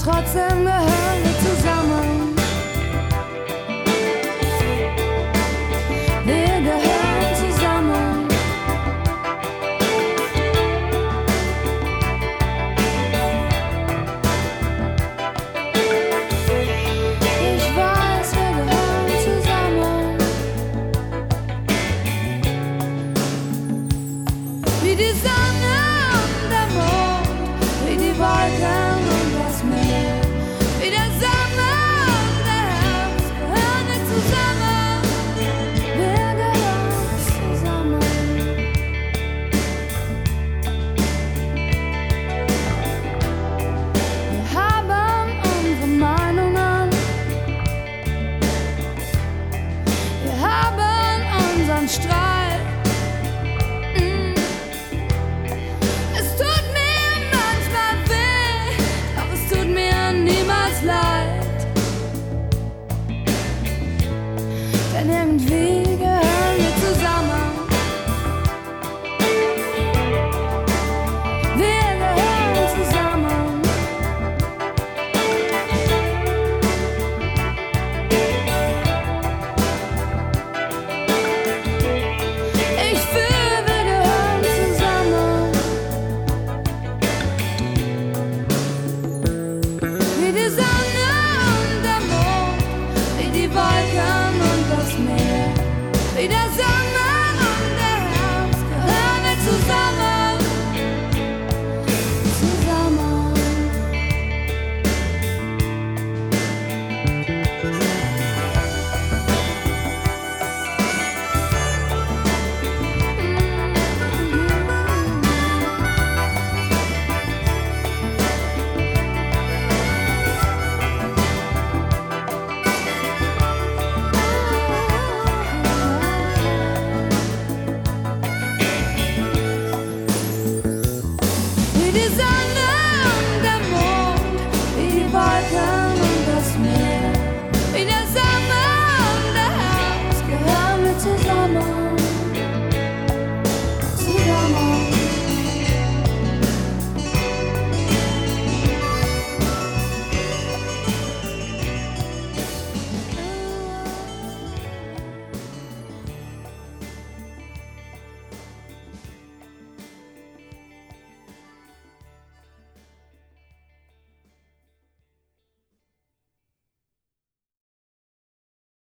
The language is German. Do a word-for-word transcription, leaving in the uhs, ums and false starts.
trotzdem gehören wir zusammen. Wir gehören zusammen. Ich weiß, wir gehören zusammen. Wie die Sonne und der Mond, wie die Wolken und das Meer, wie der Sommer und der Herbst, gehören wir zusammen. Wir gehören zusammen. Wir haben unsere Meinungen, wir haben unseren Streit. Mm. Es tut mir manchmal weh, doch es tut mir niemals leid. Denn irgendwie gehören wir zusammen. Wir gehören zusammen. Ich fühle, wir gehören zusammen. Wie die Sonne und der Mond, wie die Wolken und das Meer, wie der Sommer und der Herbst, gehören wir zusammen. Zusammen. Wie die Sonne und der Mond, wie die Wolken und das Meer, wie der Sommer und der Herbst, gehören wir zusammen.